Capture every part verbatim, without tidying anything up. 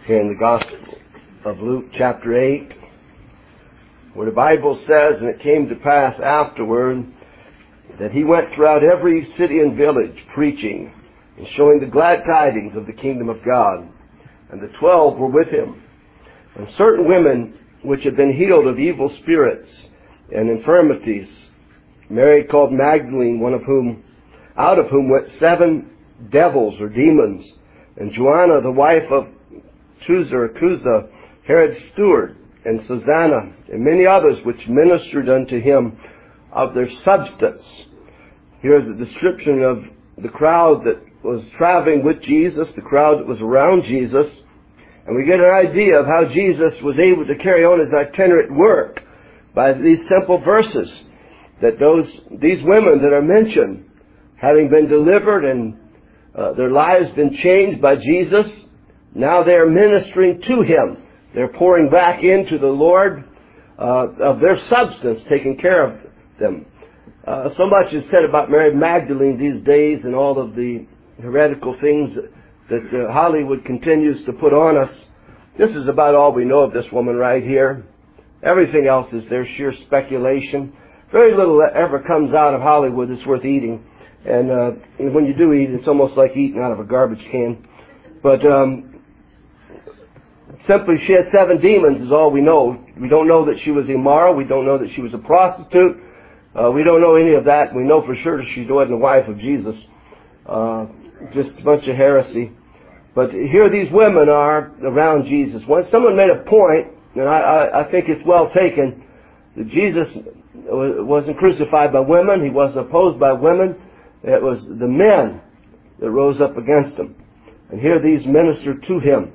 here in the Gospel of Luke chapter eight, where the Bible says, and it came to pass afterward, that he went throughout every city and village preaching and showing the glad tidings of the kingdom of God. And the twelve were with him. And certain women which had been healed of evil spirits and infirmities, Mary called Magdalene, one of whom, out of whom went seven devils or demons, and Joanna, the wife of Chuza or Cuza, Herod's steward, and Susanna, and many others which ministered unto him of their substance. Here's a description of the crowd that was traveling with Jesus, the crowd that was around Jesus, and we get an idea of how Jesus was able to carry on his itinerant work by these simple verses, that those these women that are mentioned, having been delivered and uh, their lives been changed by Jesus, now they are ministering to him. They're pouring back into the Lord uh, of their substance, taking care of them. Uh, so much is said about Mary Magdalene these days and all of the heretical things that uh, Hollywood continues to put on us. This is about all we know of this woman right here. Everything else is their sheer speculation. Very little that ever comes out of Hollywood that's worth eating. And, uh, and when you do eat, it's almost like eating out of a garbage can. But um, simply she had seven demons is all we know. We don't know that she was immoral. We don't know that she was a prostitute. Uh, we don't know any of that. We know for sure that she wasn't the wife of Jesus. Uh, just a bunch of heresy. But here these women are around Jesus. When someone made a point, and I, I, I think it's well taken, that Jesus wasn't crucified by women. He wasn't opposed by women. It was the men that rose up against him. And here these ministered to him.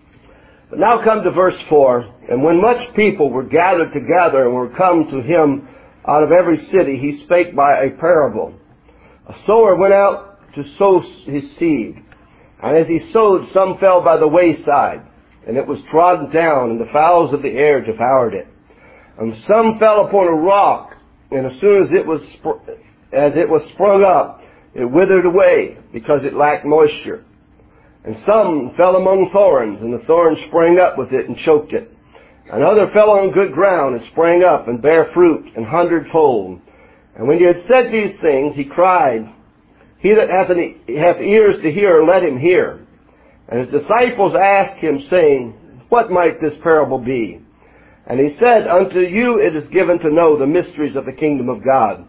But now come to verse four. And when much people were gathered together and were come to him out of every city, he spake by a parable. A sower went out to sow his seed. And as he sowed, some fell by the wayside, and it was trodden down, and the fowls of the air devoured it. And some fell upon a rock, and as soon as it was as it was sprung up, it withered away, because it lacked moisture. And some fell among thorns, and the thorns sprang up with it and choked it. And other fell on good ground, and sprang up, and bare fruit, an hundredfold. And when he had said these things, he cried, He that hath, an, hath ears to hear, let him hear. And his disciples asked him, saying, What might this parable be? And he said, Unto you it is given to know the mysteries of the kingdom of God.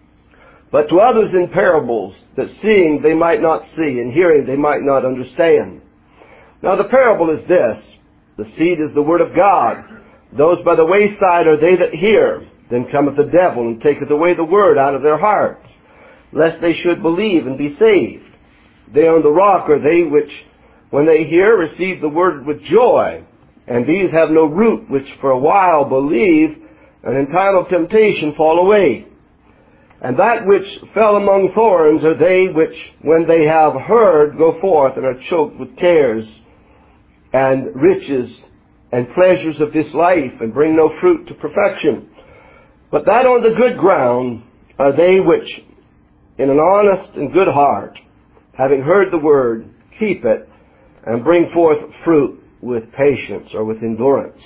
But to others in parables, that seeing they might not see, and hearing they might not understand. Now the parable is this. The seed is the word of God. Those by the wayside are they that hear. Then cometh the devil, and taketh away the word out of their hearts, lest they should believe and be saved. They on the rock are they which, when they hear, receive the word with joy. And these have no root, which for a while believe, and in time of temptation fall away. And that which fell among thorns are they which, when they have heard, go forth and are choked with cares and riches and pleasures of this life, and bring no fruit to perfection. But that on the good ground are they which, in an honest and good heart, having heard the word, keep it, and bring forth fruit with patience or with endurance.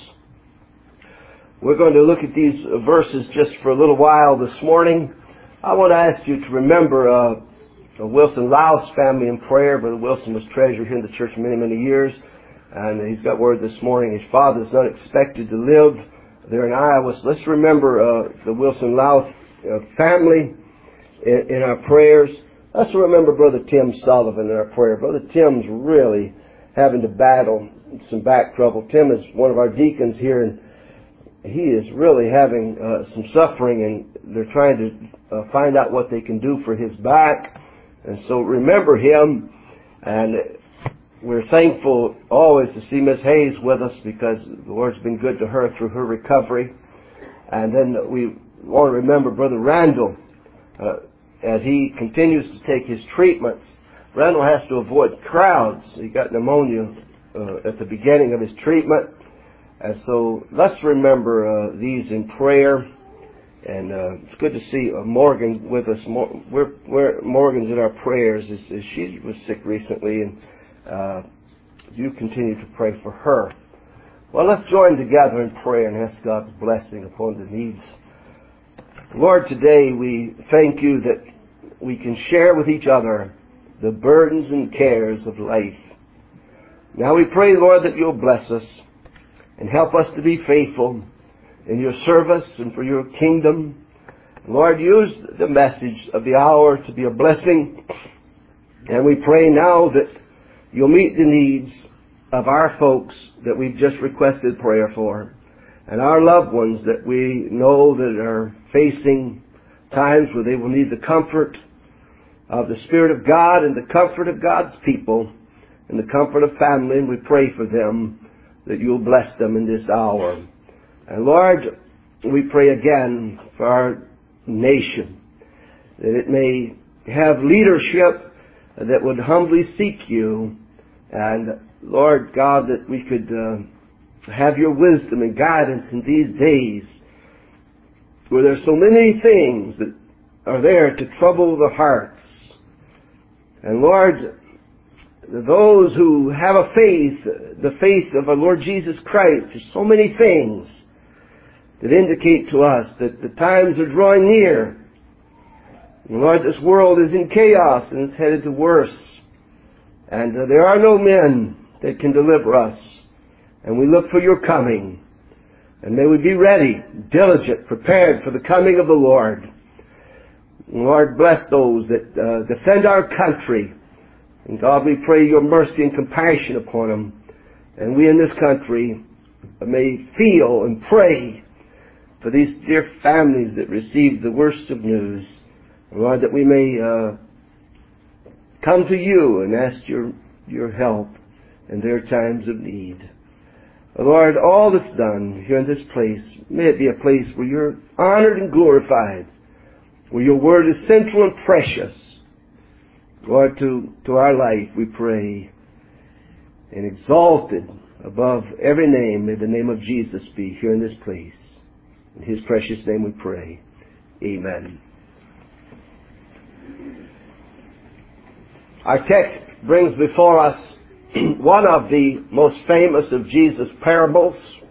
We're going to look at these verses just for a little while this morning. I want to ask you to remember uh, the Wilson Laos family in prayer. Brother Wilson was treasurer here in the church many, many years, and he's got word this morning his father is not expected to live there in Iowa. So let's remember uh, the Wilson Laos uh, family In, in our prayers. Let's remember Brother Tim Sullivan in our prayer. Brother Tim's really having to battle some back trouble. Tim is one of our deacons here, and he is really having uh, some suffering, and they're trying to uh, find out what they can do for his back. And so remember him, and we're thankful always to see Miss Hayes with us, because the Lord's been good to her through her recovery. And then we want to remember Brother Randall, Uh, as he continues to take his treatments. Randall has to avoid crowds. He got pneumonia uh, at the beginning of his treatment. And so let's remember uh, these in prayer. And uh, it's good to see uh, Morgan with us. We're, we're, Morgan's in our prayers. As, as she was sick recently, and uh, you continue to pray for her. Well, let's join together in prayer and ask God's blessing upon the needs. Lord, today we thank you that we can share with each other the burdens and cares of life. Now we pray, Lord, that you'll bless us and help us to be faithful in your service and for your kingdom. Lord, use the message of the hour to be a blessing. And we pray now that you'll meet the needs of our folks that we've just requested prayer for, and our loved ones that we know that are facing times where they will need the comfort of the Spirit of God and the comfort of God's people and the comfort of family, and we pray for them that you'll bless them in this hour. And Lord, we pray again for our nation, that it may have leadership that would humbly seek you, and Lord God, that we could uh, have your wisdom and guidance in these days where there's so many things that are there to trouble the hearts. And Lord, those who have a faith, the faith of our Lord Jesus Christ, there's so many things that indicate to us that the times are drawing near. And Lord, this world is in chaos and it's headed to worse. And uh, there are no men that can deliver us. And we look for your coming. And may we be ready, diligent, prepared for the coming of the Lord. And Lord, bless those that uh, defend our country. And God, we pray your mercy and compassion upon them. And we in this country may feel and pray for these dear families that received the worst of news. And Lord, that we may uh, come to you and ask your, your help in their times of need. Lord, all that's done here in this place, may it be a place where you're honored and glorified, where your word is central and precious. Lord, to, to our life we pray, and exalted above every name, may the name of Jesus be here in this place. In his precious name we pray. Amen. Our text brings before us one of the most famous of Jesus' parables.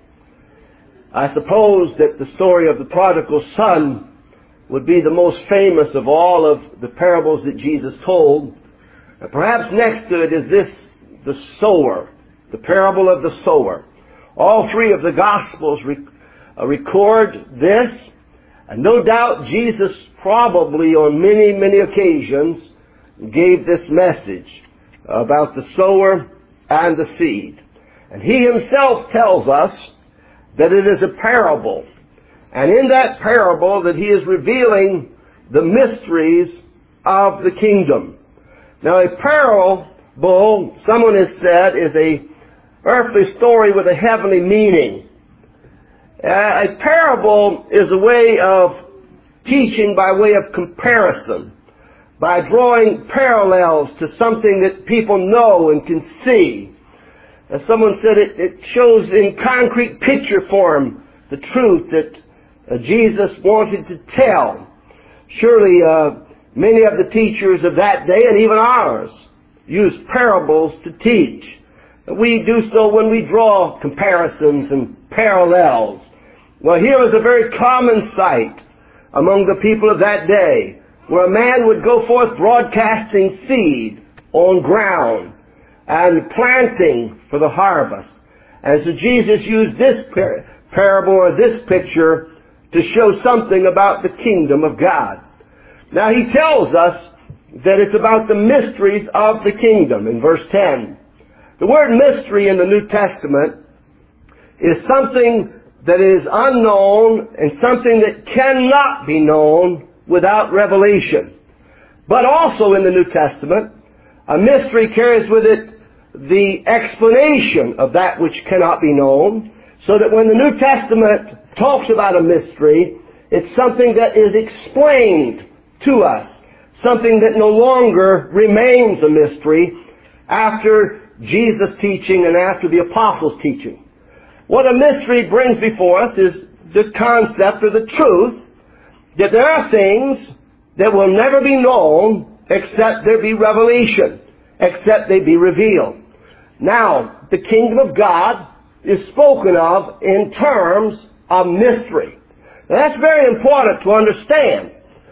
I suppose that the story of the prodigal son would be the most famous of all of the parables that Jesus told. And perhaps next to it is this, the sower, the parable of the sower. All three of the Gospels rec- uh, record this, and no doubt Jesus probably on many, many occasions gave this message about the sower and the seed. And he himself tells us that it is a parable. And in that parable that he is revealing the mysteries of the kingdom. Now a parable, someone has said, is a earthly story with a heavenly meaning. Uh, a parable is a way of teaching by way of comparison, by drawing parallels to something that people know and can see. As someone said, it, it shows in concrete picture form the truth that uh, Jesus wanted to tell. Surely uh, many of the teachers of that day, and even ours, used parables to teach. We do so when we draw comparisons and parallels. Well, here is a very common sight among the people of that day, where a man would go forth broadcasting seed on ground and planting for the harvest. And so Jesus used this par- parable or this picture to show something about the kingdom of God. Now he tells us that it's about the mysteries of the kingdom in verse ten. The word mystery in the New Testament is something that is unknown and something that cannot be known without revelation. But also in the New Testament, a mystery carries with it the explanation of that which cannot be known, so that when the New Testament talks about a mystery, it's something that is explained to us, something that no longer remains a mystery after Jesus' teaching and after the apostles' teaching. What a mystery brings before us is the concept or the truth that there are things that will never be known except there be revelation, except they be revealed. Now, the kingdom of God is spoken of in terms of mystery. Now, that's very important to understand,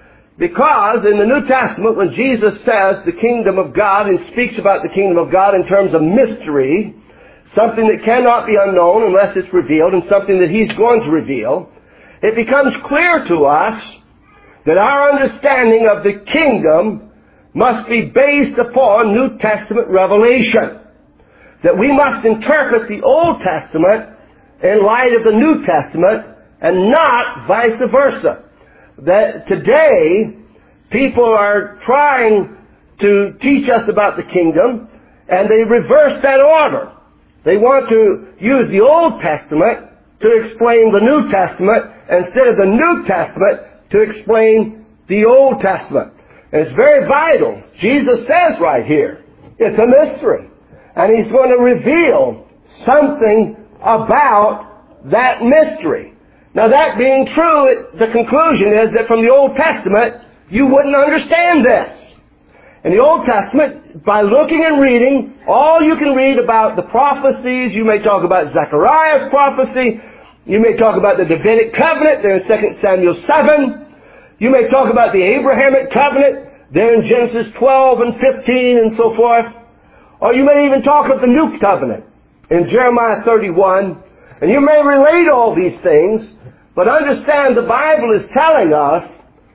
because in the New Testament, when Jesus says the kingdom of God and speaks about the kingdom of God in terms of mystery, something that cannot be unknown unless it's revealed, and something that He's going to reveal, it becomes clear to us that our understanding of the kingdom must be based upon New Testament revelation. That we must interpret the Old Testament in light of the New Testament and not vice versa. That today, people are trying to teach us about the kingdom, and they reverse that order. They want to use the Old Testament to explain the New Testament instead of the New Testament to explain the Old Testament. And it's very vital. Jesus says right here, it's a mystery. And He's going to reveal something about that mystery. Now, that being true, the conclusion is that from the Old Testament, you wouldn't understand this. In the Old Testament, by looking and reading, all you can read about the prophecies, you may talk about Zechariah's prophecy, you may talk about the Davidic covenant there in Second Samuel seven, you may talk about the Abrahamic covenant there in Genesis twelve and fifteen and so forth, or you may even talk of the New Covenant in Jeremiah thirty-one, and you may relate all these things, but understand the Bible is telling us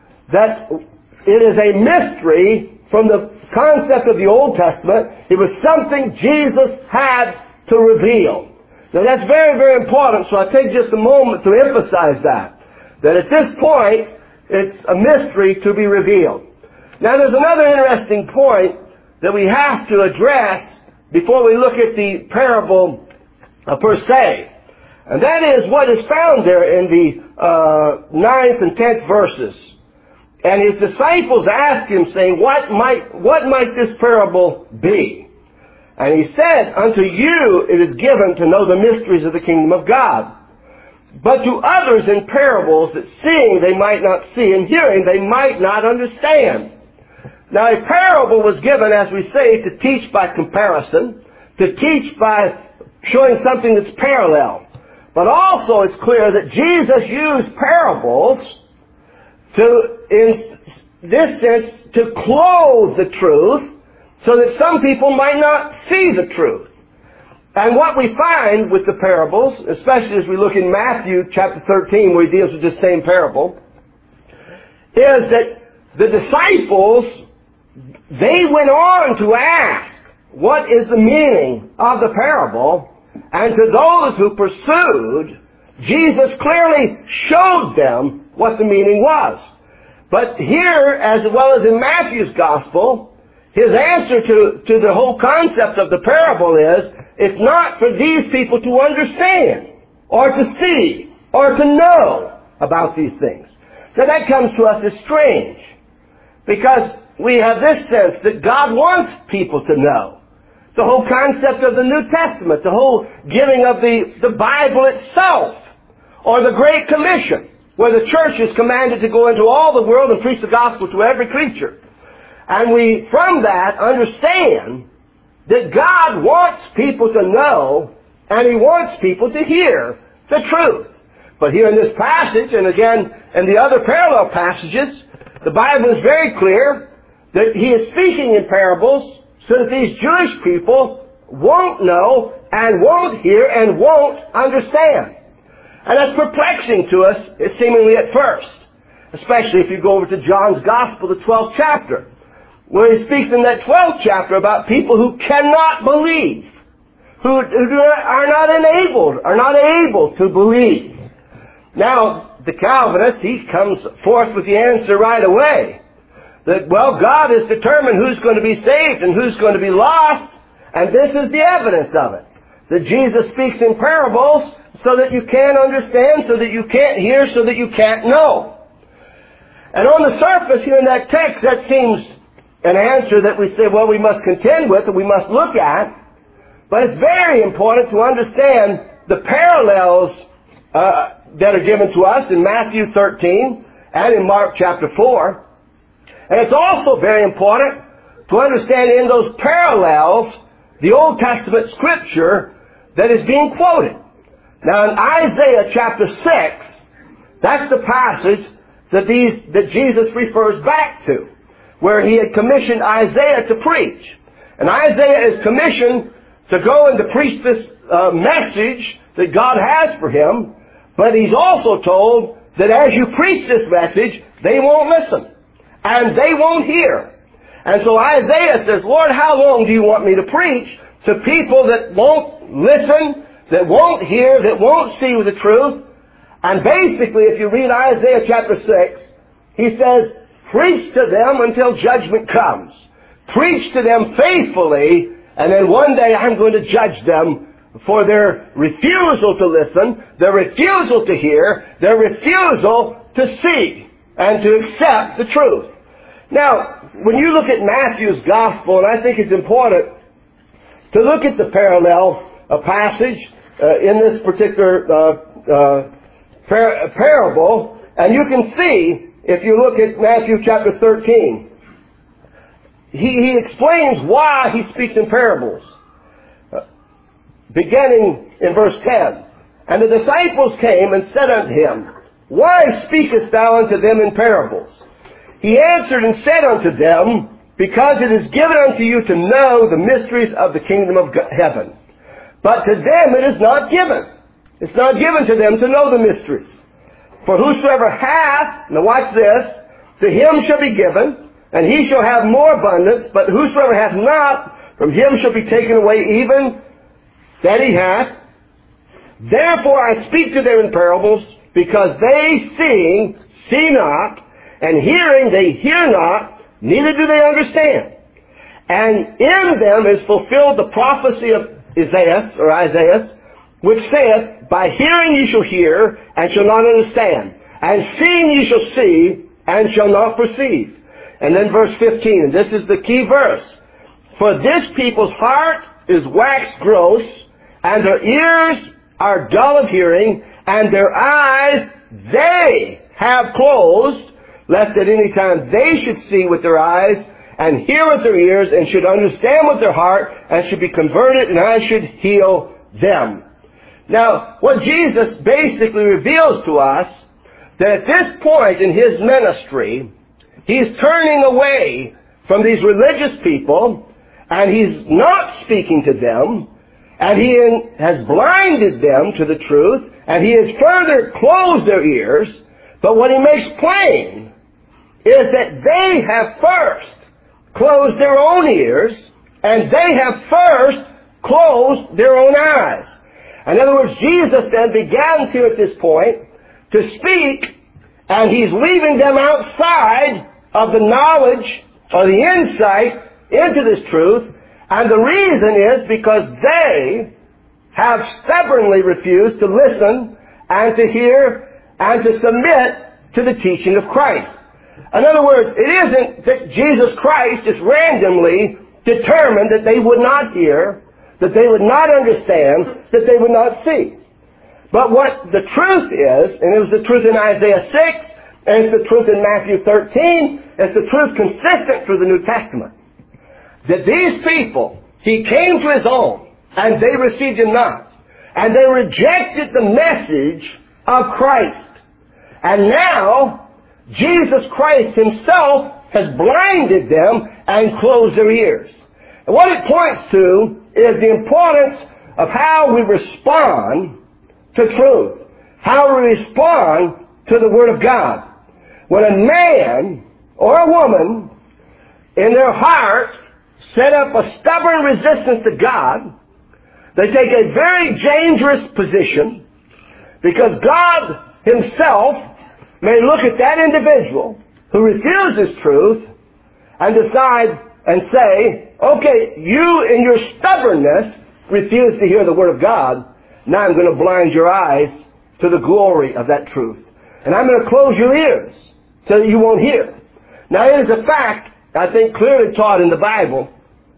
that it is a mystery from the concept of the Old Testament. It was something Jesus had to reveal. Now that's very, very important, so I'll take just a moment to emphasize that. That at this point, it's a mystery to be revealed. Now there's another interesting point that we have to address before we look at the parable uh, per se. And that is what is found there in the uh, ninth and tenth verses. And His disciples asked Him, saying, What might, what might this parable be? And He said, Unto you it is given to know the mysteries of the kingdom of God. But to others in parables, that seeing they might not see, and hearing they might not understand. Now a parable was given, as we say, to teach by comparison, to teach by showing something that's parallel. But also it's clear that Jesus used parables to, in this sense, to clothe the truth so that some people might not see the truth. And what we find with the parables, especially as we look in Matthew chapter thirteen, where He deals with this same parable, is that the disciples, they went on to ask, what is the meaning of the parable? And to those who pursued, Jesus clearly showed them what the meaning was. But here, as well as in Matthew's gospel, His answer to, to the whole concept of the parable is, it's not for these people to understand, or to see, or to know about these things. Now that comes to us as strange, because we have this sense that God wants people to know. The whole concept of the New Testament, the whole giving of the, the Bible itself, or the Great Commission, where the church is commanded to go into all the world and preach the gospel to every creature. And we, from that, understand that God wants people to know, and He wants people to hear the truth. But here in this passage, and again in the other parallel passages, the Bible is very clear that He is speaking in parables so that these Jewish people won't know, and won't hear, and won't understand. And that's perplexing to us, seemingly at first. Especially if you go over to John's Gospel, the twelfth chapter, where he speaks in that twelfth chapter about people who cannot believe, who, who are not enabled, are not able to believe. Now, the Calvinist, he comes forth with the answer right away. That, well, God has determined who's going to be saved and who's going to be lost, and this is the evidence of it. That Jesus speaks in parables so that you can't understand, so that you can't hear, so that you can't know. And on the surface here in that text, that seems an answer that we say, well, we must contend with and we must look at. But it's very important to understand the parallels uh, that are given to us in Matthew thirteen and in Mark chapter four. And it's also very important to understand in those parallels the Old Testament scripture that is being quoted. Now in Isaiah chapter six, that's the passage that these, that Jesus refers back to, where he had commissioned Isaiah to preach. And Isaiah is commissioned to go and to preach this uh, message that God has for him, but he's also told that as you preach this message, they won't listen, and they won't hear. And so Isaiah says, Lord, how long do you want me to preach to people that won't listen, that won't hear, that won't see the truth? And basically, if you read Isaiah chapter six, he says, preach to them until judgment comes. Preach to them faithfully, and then one day I'm going to judge them for their refusal to listen, their refusal to hear, their refusal to see and to accept the truth. Now, when you look at Matthew's gospel, and I think it's important to look at the parallel uh, passage uh, in this particular uh, uh, par- parable, and you can see, if you look at Matthew chapter thirteen, he, he explains why he speaks in parables. Uh, beginning in verse ten, and the disciples came and said unto him, Why speakest thou unto them in parables? He answered and said unto them, Because it is given unto you to know the mysteries of the kingdom of heaven. But to them it is not given. It's not given to them to know the mysteries. For whosoever hath, now watch this, to him shall be given, and he shall have more abundance, but whosoever hath not, from him shall be taken away even that he hath. Therefore I speak to them in parables, because they seeing see not, and hearing they hear not, neither do they understand. And in them is fulfilled the prophecy of Isaiah, or Isaiah, which saith, By hearing ye shall hear, and shall not understand. And seeing ye shall see, and shall not perceive. And then verse fifteen, and this is the key verse. For this people's heart is waxed gross, and their ears are dull of hearing, and their eyes they have closed, lest at any time they should see with their eyes, and hear with their ears, and should understand with their heart, and should be converted, and I should heal them. Now, what Jesus basically reveals to us, that at this point in his ministry, he's turning away from these religious people, and he's not speaking to them, and he has blinded them to the truth, and he has further closed their ears. But what he makes plain is that they have first closed their own ears, and they have first closed their own eyes. In other words, Jesus then began to, at this point, to speak, and he's leaving them outside of the knowledge or the insight into this truth. And the reason is because they have stubbornly refused to listen and to hear and to submit to the teaching of Christ. In other words, it isn't that Jesus Christ just randomly determined that they would not hear, that they would not understand, that they would not see. But what the truth is, and it was the truth in Isaiah six, and it's the truth in Matthew thirteen, it's the truth consistent through the New Testament, that these people, he came to his own, and they received him not. And they rejected the message of Christ. And now, Jesus Christ himself has blinded them and closed their ears. And what it points to is the importance of how we respond to truth, how we respond to the Word of God. When a man or a woman in their heart set up a stubborn resistance to God, they take a very dangerous position, because God himself may look at that individual who refuses truth and decide and say, okay, you in your stubbornness refuse to hear the Word of God. Now I'm going to blind your eyes to the glory of that truth. And I'm going to close your ears so that you won't hear. Now it is a fact, I think clearly taught in the Bible,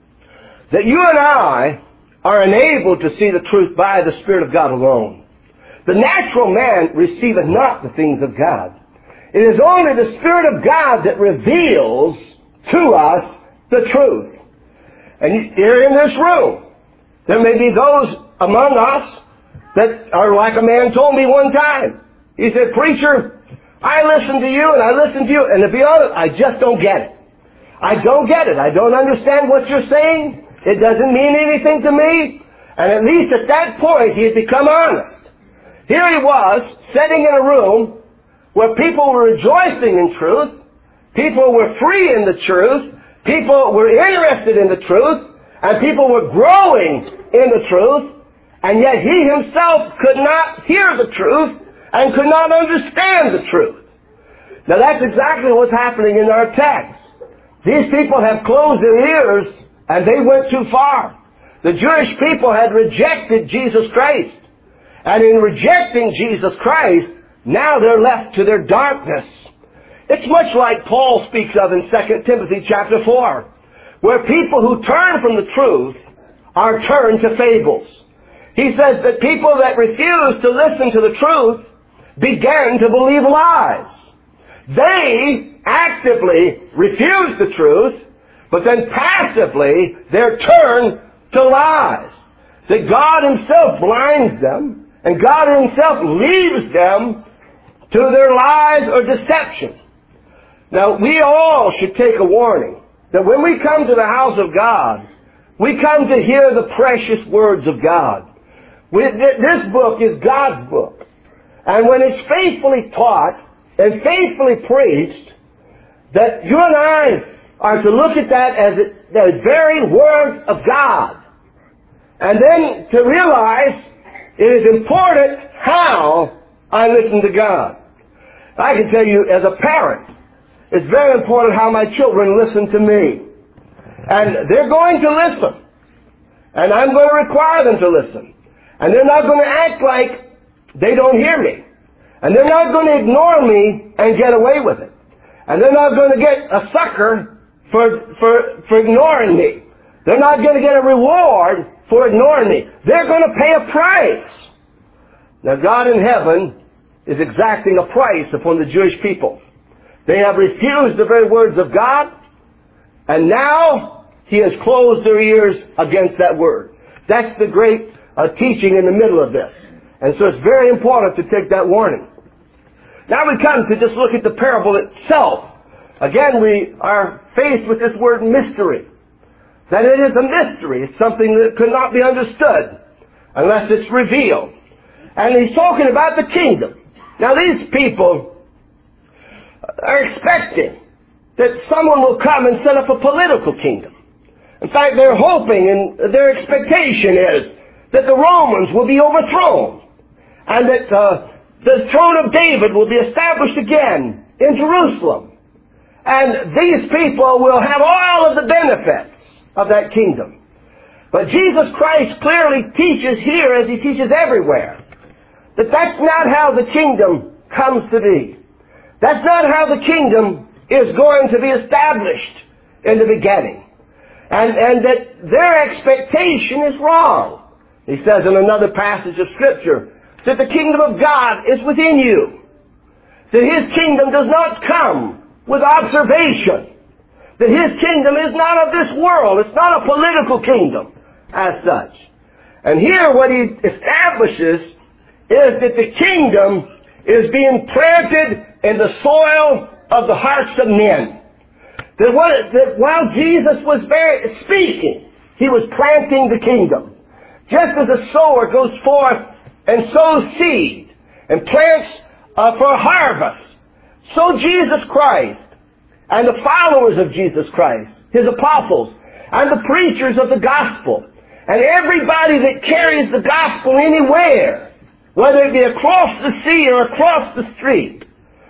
that you and I are enabled to see the truth by the Spirit of God alone. The natural man receiveth not the things of God. It is only the Spirit of God that reveals to us the truth. And here in this room, There may be those among us that are like a man told me one time. He said, "Preacher, I listen to you and I listen to you, and to be honest, I just don't get it. I don't get it. I don't understand what you're saying. It doesn't mean anything to me." And at least at that point, he had become honest. Here he was, sitting in a room where people were rejoicing in truth, people were free in the truth, people were interested in the truth, and people were growing in the truth, and yet he himself could not hear the truth and could not understand the truth. Now that's exactly what's happening in our text. These people have closed their ears and they went too far. The Jewish people had rejected Jesus Christ. And in rejecting Jesus Christ, now they're left to their darkness. It's much like Paul speaks of in Second Timothy chapter four, where people who turn from the truth are turned to fables. He says that people that refuse to listen to the truth began to believe lies. They actively refuse the truth, but then passively they're turned to lies. That God himself blinds them, and God himself leaves them to their lies or deception. Now, we all should take a warning that when we come to the house of God, we come to hear the precious words of God. We, this book is God's book. And when it's faithfully taught and faithfully preached, that you and I are to look at that as the very words of God. And then to realize it is important how I listen to God. I can tell you as a parent, it's very important how my children listen to me. And they're going to listen. And I'm going to require them to listen. And they're not going to act like they don't hear me. And they're not going to ignore me and get away with it. And they're not going to get a sucker for, for, for ignoring me. They're not going to get a reward for ignoring me. They're going to pay a price. Now God in heaven is exacting a price upon the Jewish people. They have refused the very words of God, and now he has closed their ears against that word. That's the great uh, teaching in the middle of this. And so it's very important to take that warning. Now we come to just look at the parable itself. Again, we are faced with this word mystery. That it is a mystery. It's something that could not be understood unless it's revealed. And he's talking about the kingdom. Now these people are expecting that someone will come and set up a political kingdom. In fact, they're hoping and their expectation is that the Romans will be overthrown and that uh, the throne of David will be established again in Jerusalem. And these people will have all of the benefits of that kingdom. But Jesus Christ clearly teaches here, as he teaches everywhere, that that's not how the kingdom comes to be. That's not how the kingdom is going to be established in the beginning. And, and that their expectation is wrong. He says in another passage of Scripture that the kingdom of God is within you. That his kingdom does not come with observation. That his kingdom is not of this world. It's not a political kingdom as such. And here what he establishes is that the kingdom is being planted in the soil of the hearts of men. That, what, that while Jesus was very, speaking, he was planting the kingdom. Just as a sower goes forth and sows seed and plants uh, for a harvest, so Jesus Christ and the followers of Jesus Christ, his apostles, and the preachers of the gospel, and everybody that carries the gospel anywhere, whether it be across the sea or across the street,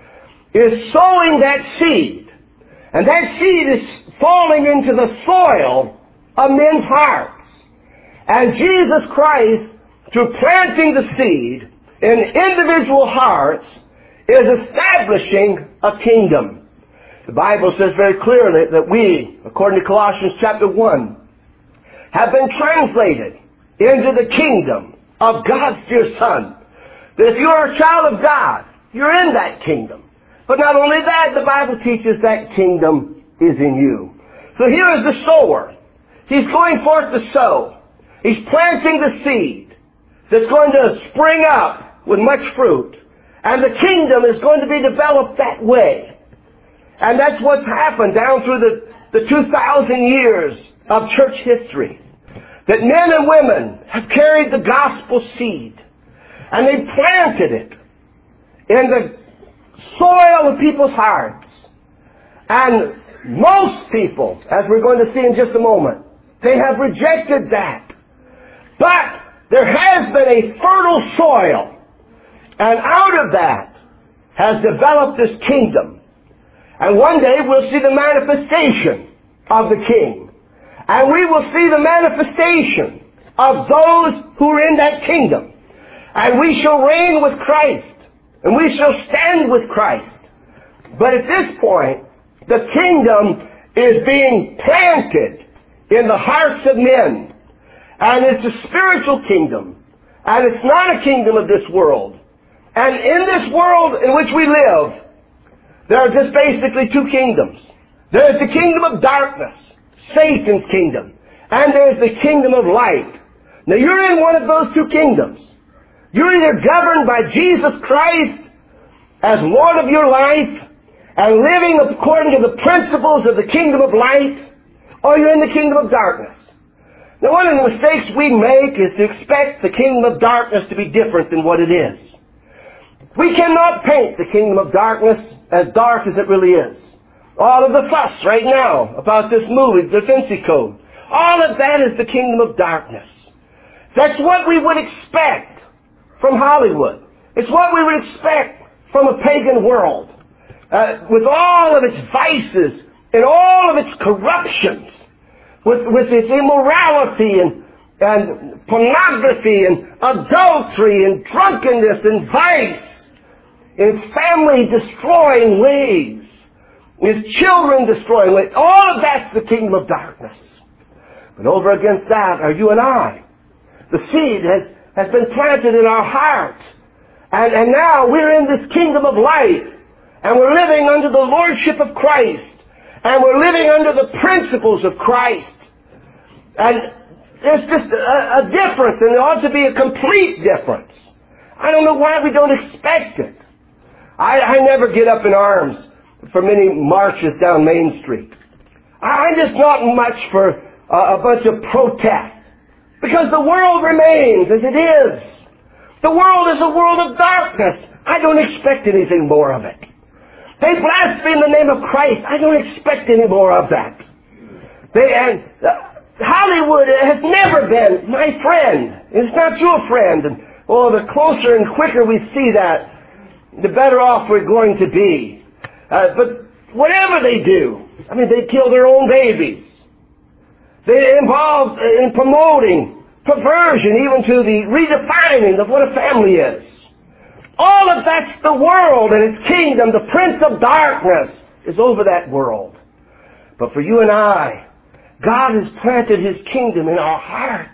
is sowing that seed. And that seed is falling into the soil of men's hearts. And Jesus Christ, through planting the seed in individual hearts, is establishing a kingdom. The Bible says very clearly that we, according to Colossians chapter one, have been translated into the kingdom of God's dear Son. That if you are a child of God, you're in that kingdom. But not only that, the Bible teaches that kingdom is in you. So here is the sower. He's going forth to sow. He's planting the seed that's going to spring up with much fruit. And the kingdom is going to be developed that way. And that's what's happened down through the, the two thousand years of church history. That men and women have carried the gospel seed. And they planted it in the soil of people's hearts. And most people, as we're going to see in just a moment, they have rejected that. But there has been a fertile soil. And out of that has developed this kingdom. And one day we'll see the manifestation of the King. And we will see the manifestation of those who are in that kingdom. And we shall reign with Christ. And we shall stand with Christ. But at this point, the kingdom is being planted in the hearts of men. And it's a spiritual kingdom. And it's not a kingdom of this world. And in this world in which we live, there are just basically two kingdoms. There's the kingdom of darkness, Satan's kingdom. And there's the kingdom of light. Now you're in one of those two kingdoms. You're either governed by Jesus Christ as Lord of your life and living according to the principles of the kingdom of light, or you're in the kingdom of darkness. Now one of the mistakes we make is to expect the kingdom of darkness to be different than what it is. We cannot paint the kingdom of darkness as dark as it really is. All of the fuss right now about this movie, the Da Vinci Code, all of that is the kingdom of darkness. That's what we would expect from Hollywood. It's what we would expect from a pagan world. Uh, with all of its vices and all of its corruptions, with, with its immorality and, and pornography and adultery and drunkenness and vice, its family destroying ways, its children destroying ways, all of that's the kingdom of darkness. But over against that are you and I. The seed has, has been planted in our heart. And, and now we're in this kingdom of light. And we're living under the lordship of Christ. And we're living under the principles of Christ. And there's just a, a difference, and there ought to be a complete difference. I don't know why we don't expect it. I, I never get up in arms for many marches down Main Street. I'm just not much for a, a bunch of protests. Because the world remains as it is. The world is a world of darkness. I don't expect anything more of it. They blaspheme the name of Christ. I don't expect any more of that. They, and uh, Hollywood has never been my friend. It's not your friend. And oh, the closer and quicker we see that, the better off we're going to be. Uh, but whatever they do, I mean, they kill their own babies. They're involved in promoting perversion, even to the redefining of what a family is. All of that's the world and its kingdom. The prince of darkness is over that world. But for you and I, God has planted His kingdom in our heart.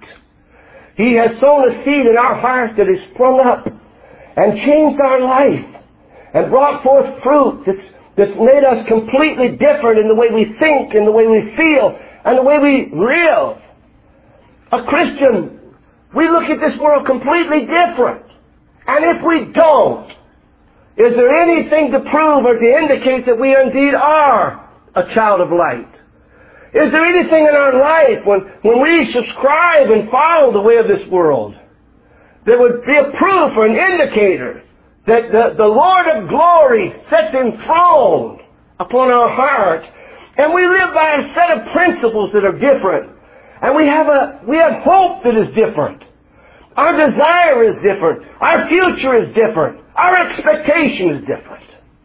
He has sown a seed in our heart that has sprung up and changed our life and brought forth fruit that's, that's made us completely different in the way we think, in the way we feel, and the way we live. A Christian, we look at this world completely different. And if we don't, is there anything to prove or to indicate that we indeed are a child of light? Is there anything in our life when, when we subscribe and follow the way of this world that would be a proof or an indicator that the, the Lord of glory sits enthroned upon our heart, and we live by a set of principles that are different, and we have a we have hope that is different. Our desire is different. Our future is different. Our expectation is different.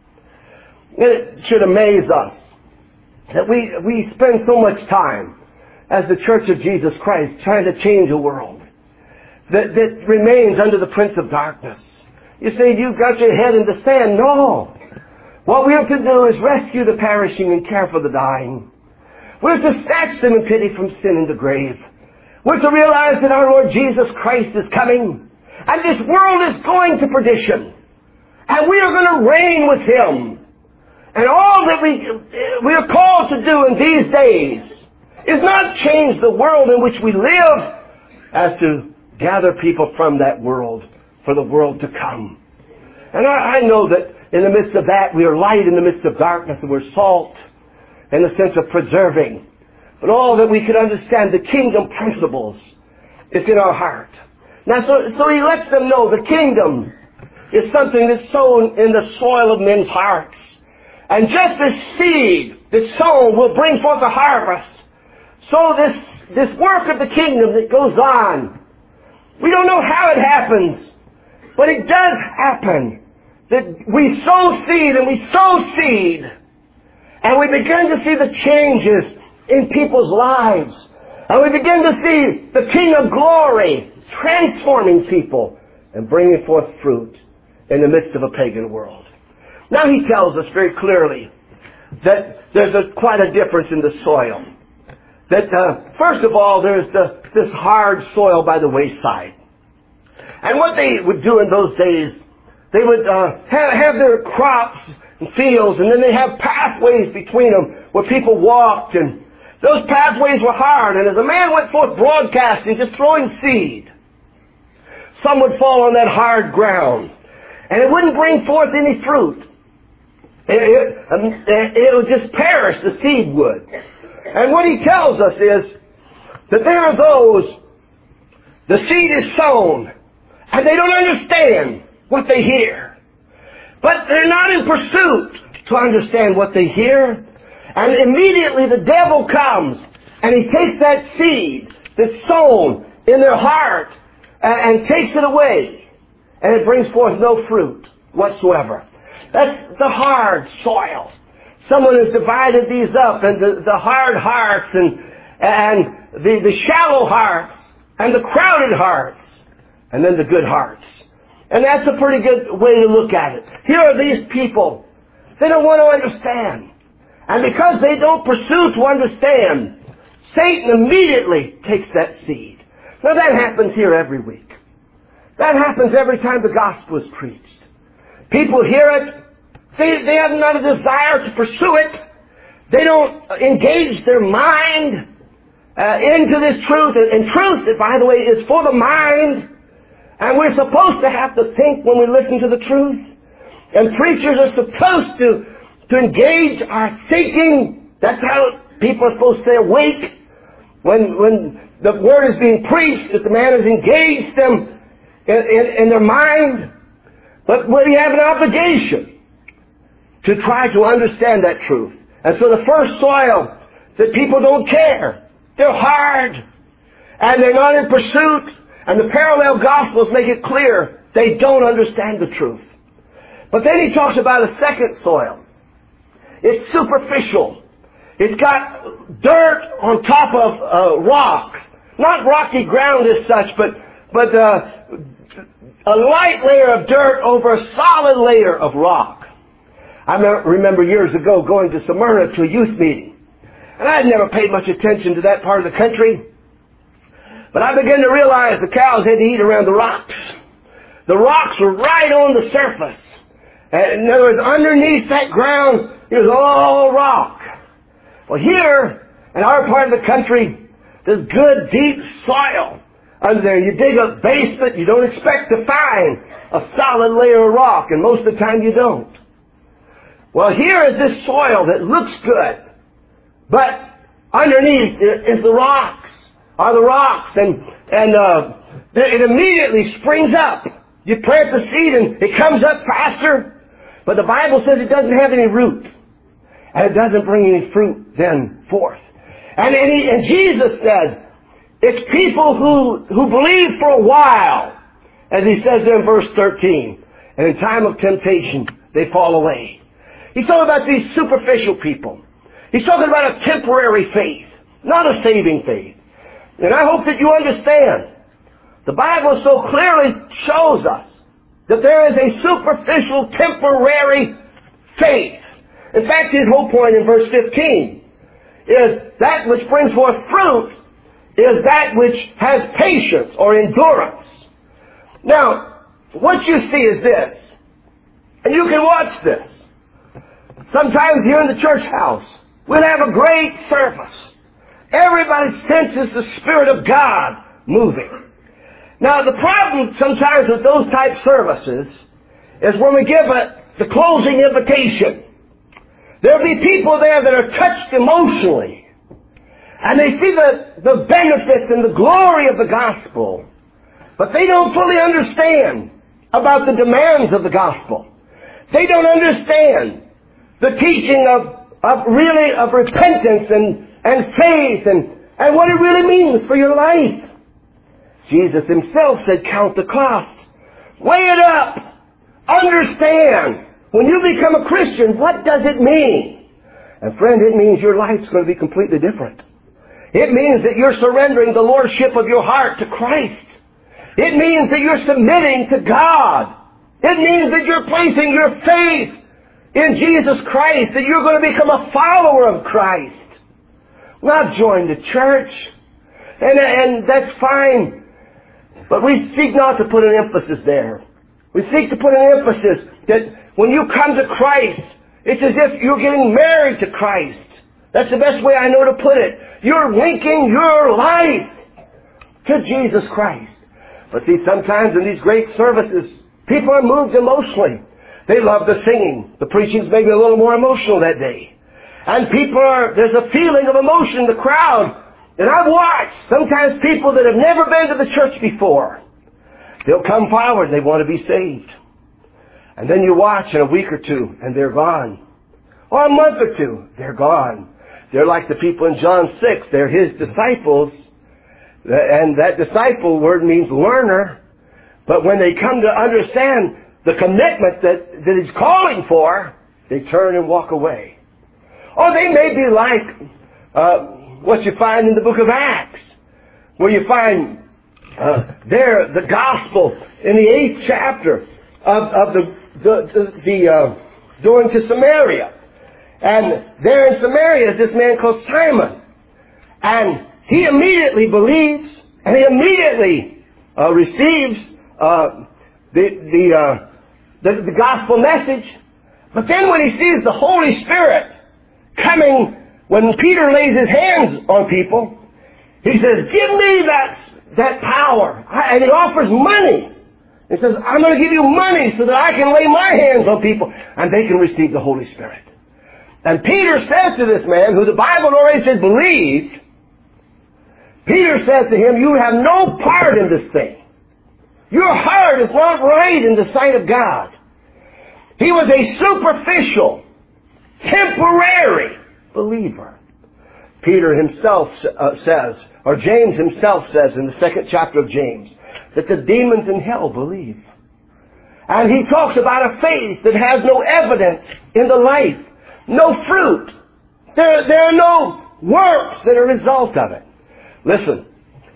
It should amaze us that we, we spend so much time as the Church of Jesus Christ trying to change a world that, that remains under the prince of darkness. You say, you've got your head in the sand. No. What we have to do is rescue the perishing and care for the dying. We're to snatch them in pity from sin and the grave. We're to realize that our Lord Jesus Christ is coming. And this world is going to perdition. And we are going to reign with Him. And all that we, we are called to do in these days is not change the world in which we live, as to gather people from that world for the world to come. And I, I know that in the midst of that, we are light in the midst of darkness, and we're salt in the sense of preserving. But all that we could understand, the kingdom principles, is in our heart. Now, so, so he lets them know the kingdom is something that's sown in the soil of men's hearts. And just as seed that's sown will bring forth a harvest, so this, this work of the kingdom that goes on, we don't know how it happens, but it does happen. That we sow seed and we sow seed, and we begin to see the changes in people's lives. And we begin to see the King of Glory transforming people and bringing forth fruit in the midst of a pagan world. Now he tells us very clearly that there's a, quite a difference in the soil. That uh, first of all, there's the, this hard soil by the wayside. And what they would do in those days, they would uh, have, have their crops and fields, and then they have pathways between them where people walked, and those pathways were hard. And as a man went forth broadcasting, just throwing seed, some would fall on that hard ground, and it wouldn't bring forth any fruit. It, it, it would just perish, the seed would. And what he tells us is that there are those, the seed is sown, and they don't understand what they hear. But they're not in pursuit to understand what they hear. And immediately the devil comes, and he takes that seed that's sown in their heart and, and takes it away. And it brings forth no fruit whatsoever. That's the hard soil. Someone has divided these up, and the, the hard hearts and, and the, the shallow hearts and the crowded hearts, and then the good hearts. And that's a pretty good way to look at it. Here are these people. They don't want to understand. And because they don't pursue to understand, Satan immediately takes that seed. Now that happens here every week. That happens every time the gospel is preached. People hear it. They, they have not a desire to pursue it. They don't engage their mind uh, into this truth. And, and truth, by the way, is for the mind. And we're supposed to have to think when we listen to the truth. And preachers are supposed to, to engage our thinking. That's how people are supposed to stay awake. When, when the word is being preached, that the man has engaged them in, in, in their mind. But we have an obligation to try to understand that truth. And so the first soil, that people don't care. They're hard. And they're not in pursuit. And the parallel Gospels make it clear they don't understand the truth. But then he talks about a second soil. It's superficial. It's got dirt on top of uh, rock. Not rocky ground as such, but, but uh, a light layer of dirt over a solid layer of rock. I remember years ago going to Smyrna to a youth meeting. And I had never paid much attention to that part of the country. But I began to realize the cows had to eat around the rocks. The rocks were right on the surface. And in other words, underneath that ground, it was all rock. Well, here, in our part of the country, there's good, deep soil under there. You dig a basement, you don't expect to find a solid layer of rock, and most of the time you don't. Well, here is this soil that looks good, but underneath is the rocks, are the rocks, and, and uh, it immediately springs up. You plant the seed and it comes up faster, but the Bible says it doesn't have any root, and it doesn't bring any fruit then forth. And, and, he, and Jesus said, it's people who, who believe for a while, as he says there in verse thirteen, and in time of temptation, they fall away. He's talking about these superficial people. He's talking about a temporary faith, not a saving faith. And I hope that you understand. The Bible so clearly shows us that there is a superficial, temporary faith. In fact, his whole point in verse fifteen is that which brings forth fruit is that which has patience or endurance. Now, what you see is this, and you can watch this. Sometimes here in the church house, we'll have a great service. Everybody senses the Spirit of God moving. Now, the problem sometimes with those type services is when we give a, the closing invitation. There'll be people there that are touched emotionally. And they see the, the benefits and the glory of the gospel. But they don't fully understand about the demands of the gospel. They don't understand the teaching of, of really of repentance and, and faith and, and what it really means for your life. Jesus himself said, count the cost. Weigh it up. Understand. When you become a Christian, what does it mean? And friend, it means your life's going to be completely different. It means that you're surrendering the lordship of your heart to Christ. It means that you're submitting to God. It means that you're placing your faith in Jesus Christ, that you're going to become a follower of Christ. Not join the church. And, and that's fine. But we seek not to put an emphasis there. We seek to put an emphasis that when you come to Christ, it's as if you're getting married to Christ. That's the best way I know to put it. You're linking your life to Jesus Christ. But see, sometimes in these great services, people are moved emotionally. They love the singing. The preaching's maybe a little more emotional that day. And people are, there's a feeling of emotion in the crowd. And I've watched sometimes people that have never been to the church before. They'll come forward and they want to be saved. And then you watch in a week or two and they're gone. Or a month or two, they're gone. They're like the people in John six. They're his disciples. And that disciple word means learner. But when they come to understand the commitment that, that he's calling for, they turn and walk away. Or they may be like uh, what you find in the book of Acts, where you find uh, there the gospel in the eighth chapter of, of the, the, the, the uh, going to Samaria. And there in Samaria is this man called Simon. And he immediately believes, and he immediately uh, receives uh, the, the, uh, the, the gospel message. But then when he sees the Holy Spirit coming, when Peter lays his hands on people, he says, give me that, that power. And he offers money. He says, I'm going to give you money so that I can lay my hands on people and they can receive the Holy Spirit. And Peter says to this man, who the Bible already said believed, Peter says to him, you have no part in this thing. Your heart is not right in the sight of God. He was a superficial, temporary believer. Peter himself uh, says, or James himself says in the second chapter of James, that the demons in hell believe. And he talks about a faith that has no evidence in the life, no fruit. There, there are no works that are a result of it. Listen,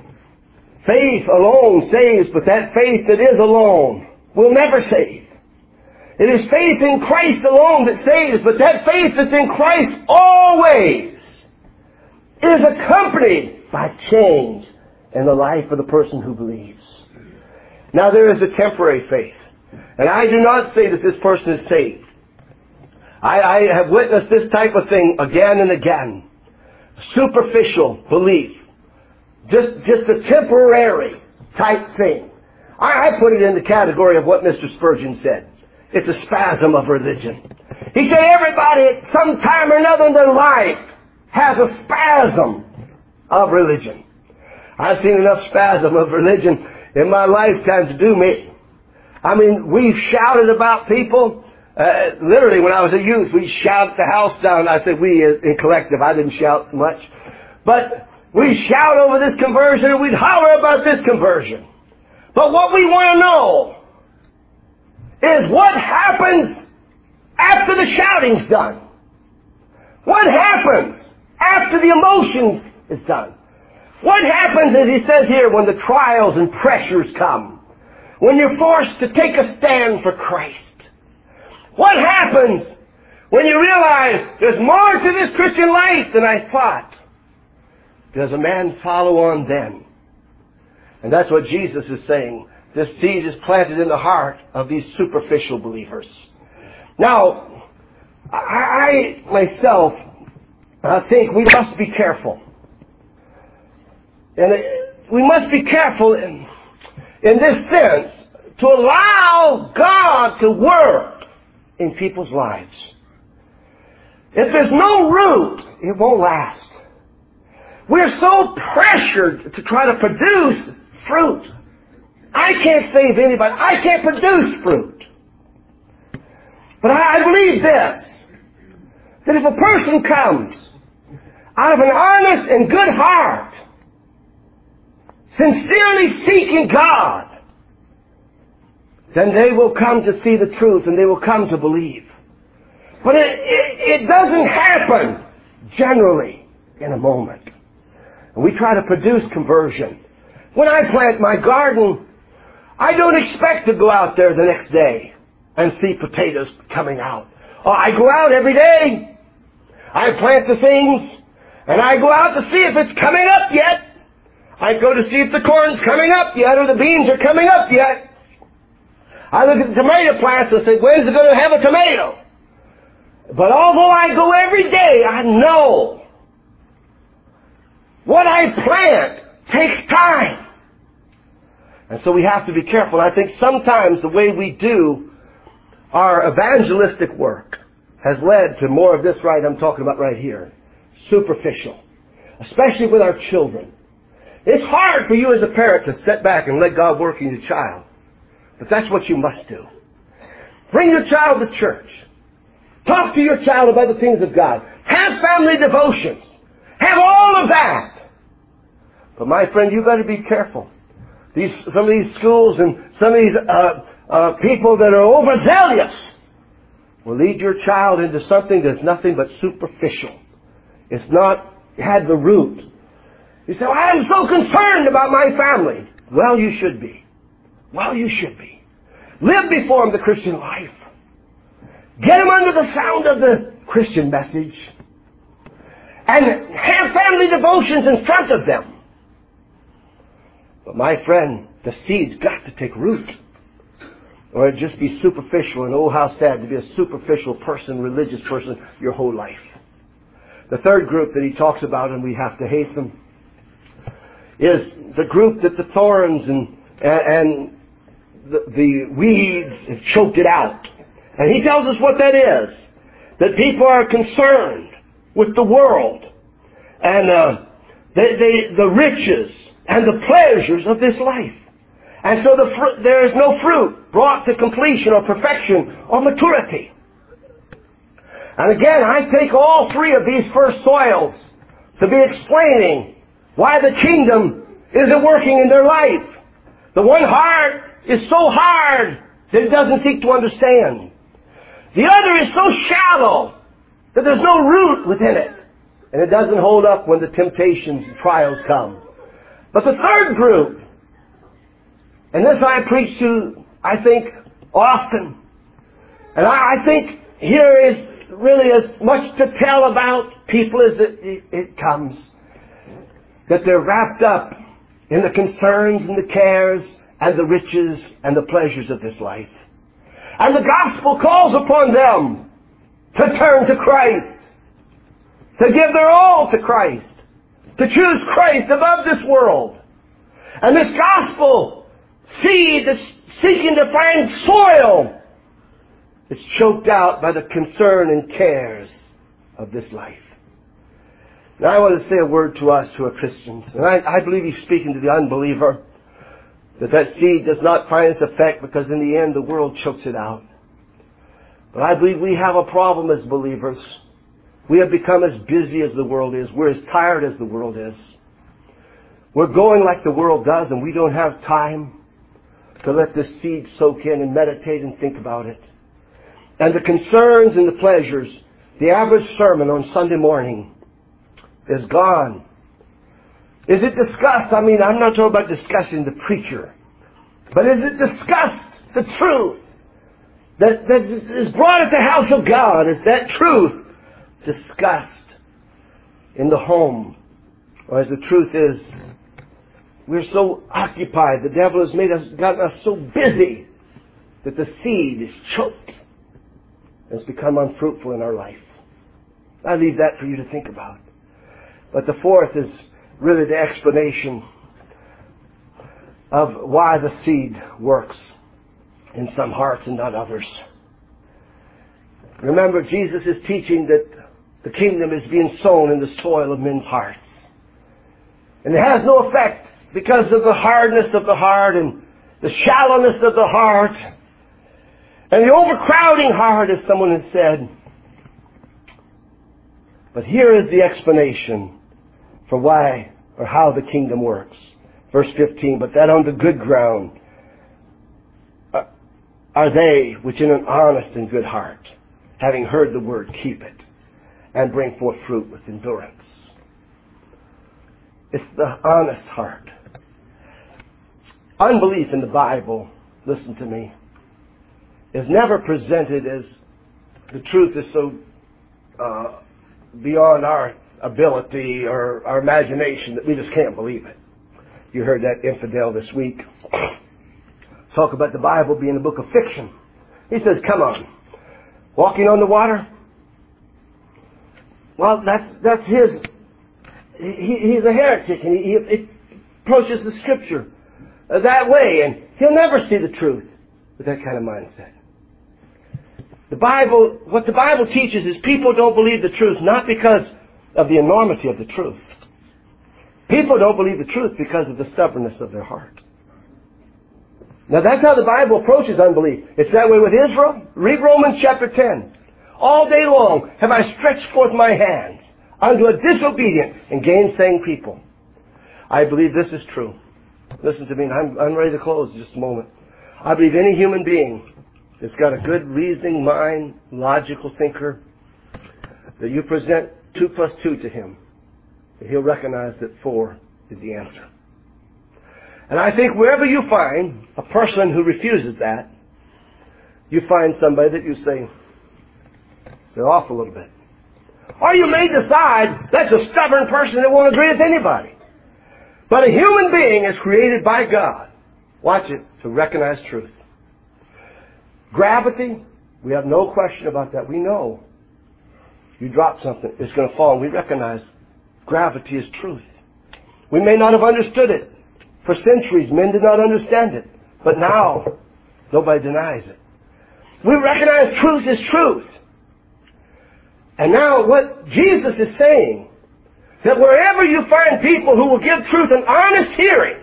faith alone saves, but that faith that is alone will never save. It is faith in Christ alone that saves, but that faith that's in Christ always is accompanied by change in the life of the person who believes. Now there is a temporary faith. And I do not say that this person is saved. I, I have witnessed this type of thing again and again. Superficial belief. Just, just a temporary type thing. I, I put it in the category of what Mister Spurgeon said. It's a spasm of religion. He said everybody at some time or another in their life has a spasm of religion. I've seen enough spasm of religion in my lifetime to do me. I mean, we've shouted about people. Uh, literally, when I was a youth, we'd shout the house down. I said we in collective. I didn't shout much. But we'd shout over this conversion and we'd holler about this conversion. But what we want to know is what happens after the shouting's done. What happens after the emotion is done? What happens, as he says here, when the trials and pressures come? When you're forced to take a stand for Christ? What happens when you realize there's more to this Christian life than I thought? Does a man follow on then? And that's what Jesus is saying. This seed is planted in the heart of these superficial believers. Now, I, I myself, I think we must be careful. And we must be careful in, in this sense to allow God to work in people's lives. If there's no root, it won't last. We're so pressured to try to produce fruit. I can't save anybody. I can't produce fruit. But I believe this, that if a person comes out of an honest and good heart, sincerely seeking God, then they will come to see the truth and they will come to believe. But it, it, it doesn't happen generally in a moment. And we try to produce conversion. When I plant my garden, I don't expect to go out there the next day and see potatoes coming out. Oh, I go out every day. I plant the things, and I go out to see if it's coming up yet. I go to see if the corn's coming up yet or the beans are coming up yet. I look at the tomato plants and say, when's it going to have a tomato? But although I go every day, I know what I plant takes time. And so we have to be careful. I think sometimes the way we do our evangelistic work has led to more of this right I'm talking about right here. Superficial. Especially with our children. It's hard for you as a parent to sit back and let God work in your child. But that's what you must do. Bring your child to church. Talk to your child about the things of God. Have family devotions. Have all of that. But my friend, you've got to be careful. These, some of these schools and some of these uh, uh, people that are overzealous will lead your child into something that's nothing but superficial. It's not had the root. You say, well, I'm so concerned about my family. Well, you should be. Well, you should be. Live before them the Christian life. Get them under the sound of the Christian message. And have family devotions in front of them. But my friend, the seed's got to take root. Or it'd just be superficial. And oh, how sad to be a superficial person, religious person, your whole life. The third group that he talks about, and we have to hasten, is the group that the thorns and, and the, the weeds have choked it out. And he tells us what that is. That people are concerned with the world and uh, they, they, the riches and the pleasures of this life. And so the fr- there is no fruit brought to completion or perfection or maturity. And again, I take all three of these first soils to be explaining why the kingdom isn't working in their life. The one heart is so hard that it doesn't seek to understand. The other is so shallow that there's no root within it. And it doesn't hold up when the temptations and trials come. But the third group, and this I preach to, I think, often. And I, I think here is really as much to tell about people as it, it, it comes. That they're wrapped up in the concerns and the cares and the riches and the pleasures of this life. And the gospel calls upon them to turn to Christ, to give their all to Christ, to choose Christ above this world. And this gospel seed is seeking to find soil. It's choked out by the concern and cares of this life. Now I want to say a word to us who are Christians. And I, I believe he's speaking to the unbeliever. That that seed does not find its effect because in the end the world chokes it out. But I believe we have a problem as believers. We have become as busy as the world is. We're as tired as the world is. We're going like the world does, and we don't have time to let this seed soak in and meditate and think about it. And the concerns and the pleasures, the average sermon on Sunday morning is gone. Is it discussed? I mean, I'm not talking about discussing the preacher. But is it discussed, the truth that, that is brought at the house of God? Is that truth discussed in the home? Or as the truth is, we're so occupied, the devil has made us, gotten us so busy that the seed is choked and it's become unfruitful in our life. I leave that for you to think about. But the fourth is really the explanation of why the seed works in some hearts and not others. Remember, Jesus is teaching that the kingdom is being sown in the soil of men's hearts. And it has no effect because of the hardness of the heart and the shallowness of the heart and the overcrowding heart, as someone has said. But here is the explanation for why or how the kingdom works. Verse fifteen, but that on the good ground are they which in an honest and good heart, having heard the word, keep it, and bring forth fruit with endurance. It's the honest heart. Unbelief in the Bible, listen to me, is never presented as the truth is so uh, beyond our ability or our imagination that we just can't believe it. You heard that infidel this week talk about the Bible being a book of fiction. He says, come on, walking on the water? Well, that's that's his. He, he's a heretic, and he, he approaches the Scripture that way, and he'll never see the truth with that kind of mindset. The Bible, what the Bible teaches is people don't believe the truth not because of the enormity of the truth. People don't believe the truth because of the stubbornness of their heart. Now that's how the Bible approaches unbelief. It's that way with Israel. Read Romans chapter ten. All day long have I stretched forth my hands unto a disobedient and gainsaying people. I believe this is true. Listen to me, and I'm, I'm ready to close in just a moment. I believe any human being that's got a good reasoning mind, logical thinker, that you present two plus two to him, that he'll recognize that four is the answer. And I think wherever you find a person who refuses that, you find somebody that you say, they're off a little bit. Or you may decide that's a stubborn person that won't agree with anybody. But a human being is created by God, watch it, to recognize truth. Gravity, we have no question about that. We know you drop something, it's going to fall. And we recognize gravity is truth. We may not have understood it. For centuries, men did not understand it. But now, nobody denies it. We recognize truth is truth. And now what Jesus is saying, that wherever you find people who will give truth an honest hearing,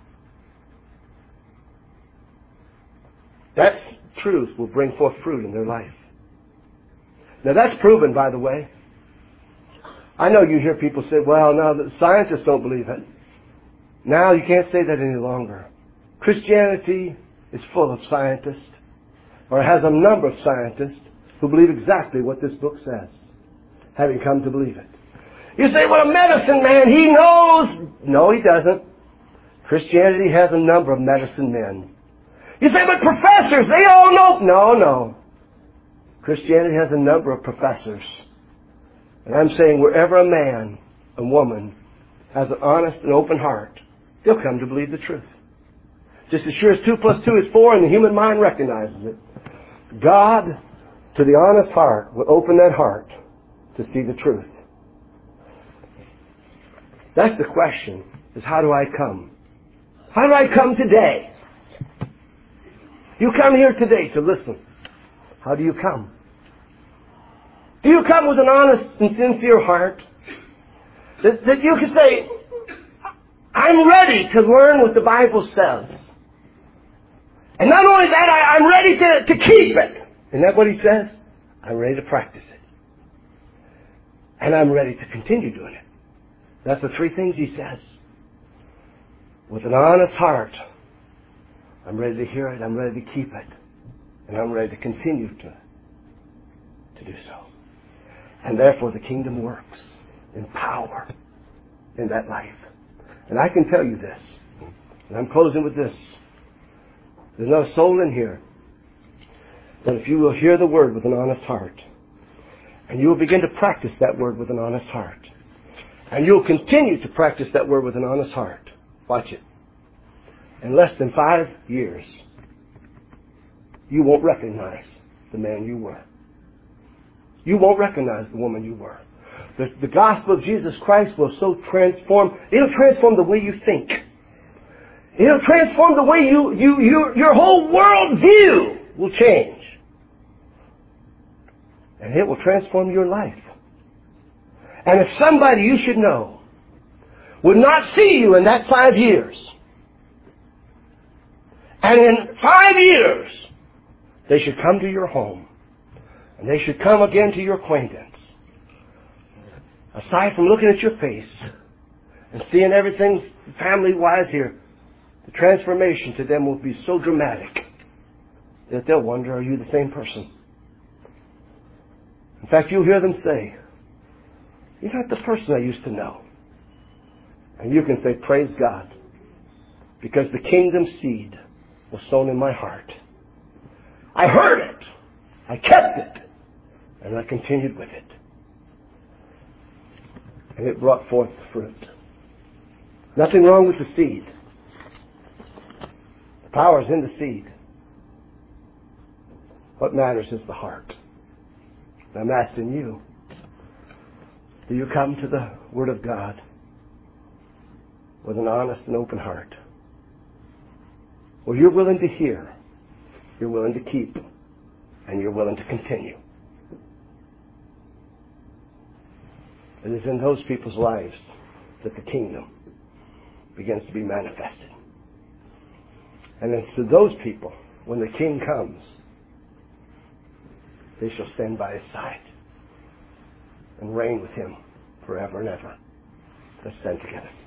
that truth will bring forth fruit in their life. Now that's proven, by the way. I know you hear people say, well, now the scientists don't believe it. Now you can't say that any longer. Christianity is full of scientists, or has a number of scientists who believe exactly what this book says, having come to believe it. You say, well, a medicine man, he knows. No, he doesn't. Christianity has a number of medicine men. You say, but professors, they all know. No, no. Christianity has a number of professors. And I'm saying wherever a man, a woman, has an honest and open heart, they'll come to believe the truth. Just as sure as two plus two is four and the human mind recognizes it, God, to the honest heart, will open that heart to see the truth. That's the question, is how do I come? How do I come today? You come here today to listen. How do you come? Do you come with an honest and sincere heart? That, that you can say, I'm ready to learn what the Bible says. And not only that, I, I'm ready to, to keep it. Isn't that what he says? I'm ready to practice it. And I'm ready to continue doing it. That's the three things he says. With an honest heart, I'm ready to hear it, I'm ready to keep it, and I'm ready to continue to, to do so. And therefore the kingdom works in power in that life. And I can tell you this, and I'm closing with this. There's not a soul in here that if you will hear the word with an honest heart, and you will begin to practice that word with an honest heart, and you'll continue to practice that word with an honest heart, watch it. In less than five years, you won't recognize the man you were. You won't recognize the woman you were. The, the gospel of Jesus Christ will so transform, it'll transform the way you think. It'll transform the way you, you, you your whole world view will change. And it will transform your life. And if somebody you should know would not see you in that five years, and in five years they should come to your home, and they should come again to your acquaintance, aside from looking at your face and seeing everything family-wise here, the transformation to them will be so dramatic that they'll wonder, are you the same person? In fact, you'll hear them say, you're not the person I used to know. And you can say, praise God, because the kingdom seed was sown in my heart. I heard it. I kept it. And I continued with it. And it brought forth fruit. Nothing wrong with the seed. The power is in the seed. What matters is the heart. I'm asking you, do you come to the Word of God with an honest and open heart? Or you're willing to hear, you're willing to keep, and you're willing to continue? It is in those people's lives that the kingdom begins to be manifested. And it's to those people, when the King comes, they shall stand by his side and reign with him forever and ever. Let's stand together.